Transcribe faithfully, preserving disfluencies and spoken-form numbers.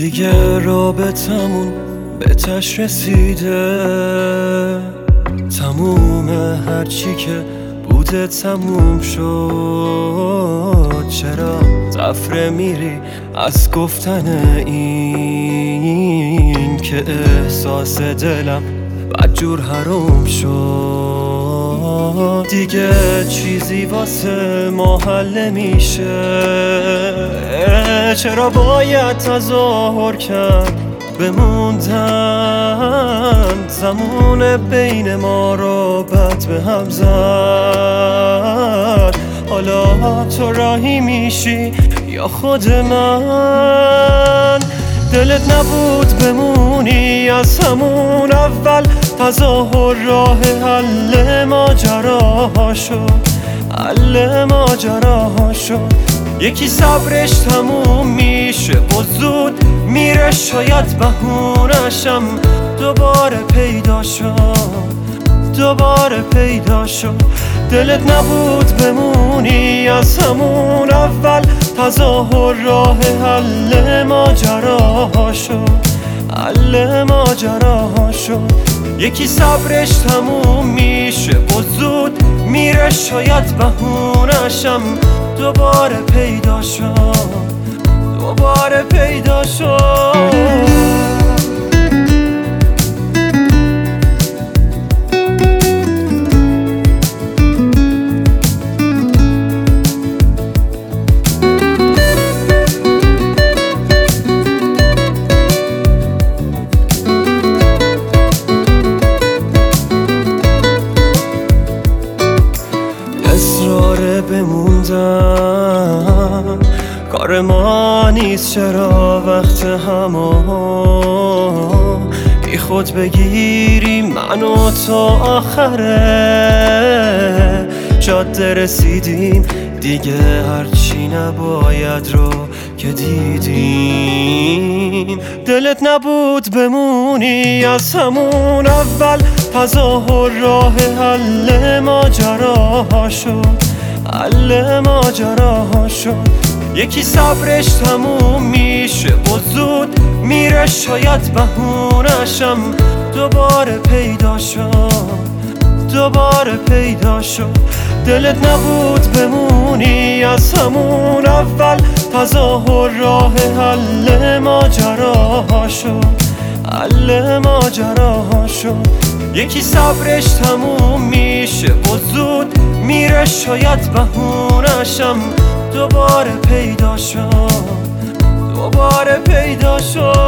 دیگه رابطمون به تش رسیده، تموم هرچی که بوده تموم شد. چرا تفره میری از گفتن این که احساس دلم بدجور حروم شد؟ دیگه چیزی واسه ما حل نمیشه، چرا باید تظاهر کرد بموندن؟ زمان بین ما رو بد به هم زد. حالا تو راهی میشی یا خود من؟ دلت نبود بمونی از همون اول، تظاهر راه حل ماجراها شد، حل ماجراها شد. یکی صبرش تموم میشه و زود میره، شاید بهونشم دوباره پیدا شد، دوباره پیدا شد. دلت نبود بمونی از همون اول، تظاهر راه حل ماجراها شد، حل ماجراها شد. یکی صبرش تموم میشه و زود میره، شاید بهونشم دوباره پیدا شد، دوباره پیدا شد. اصرار بموندن کار ما نیست، چرا وقت همو بی خود بگیری من و تو آخره جاده رسیدیم دیگه، هرچی نباید رو که دیدیم. دلت نبود بمونی از همون اول، تظاهر راه حل ماجراها شد، حل ماجراها شد. یکی صبرش تموم میشه و زود میره، شاید بهونشم دوباره پیدا شد، دوباره پیدا شد. دلت نبود بمونی از همون اول، تظاهر راه حل ماجراها شد، حل ماجراها شد. یکی صبرش تموم میشه و زود میره، شاید بهونشم دوباره پیدا شد، دوباره پیدا شد.